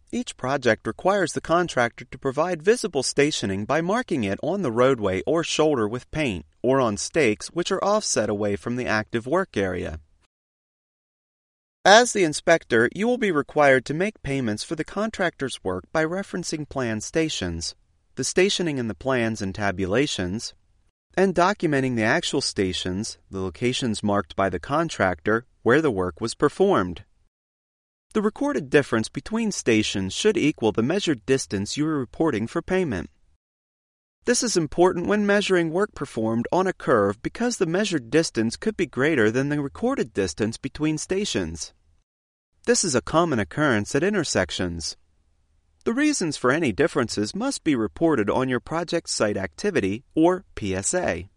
Each project requires the contractor to provide visible stationing by marking it on the roadway or shoulder with paint, or on stakes which are offset away from the active work area. As the inspector, you will be required to make payments for the contractor's work by referencing plan stations, the stationing in the plans and tabulations, and documenting the actual stations, the locations marked by the contractor, where the work was performed. The recorded difference between stations should equal the measured distance you are reporting for payment. This is important when measuring work performed on a curve because the measured distance could be greater than the recorded distance between stations. This is a common occurrence at intersections. The reasons for any differences must be reported on your project site activity, or PSA.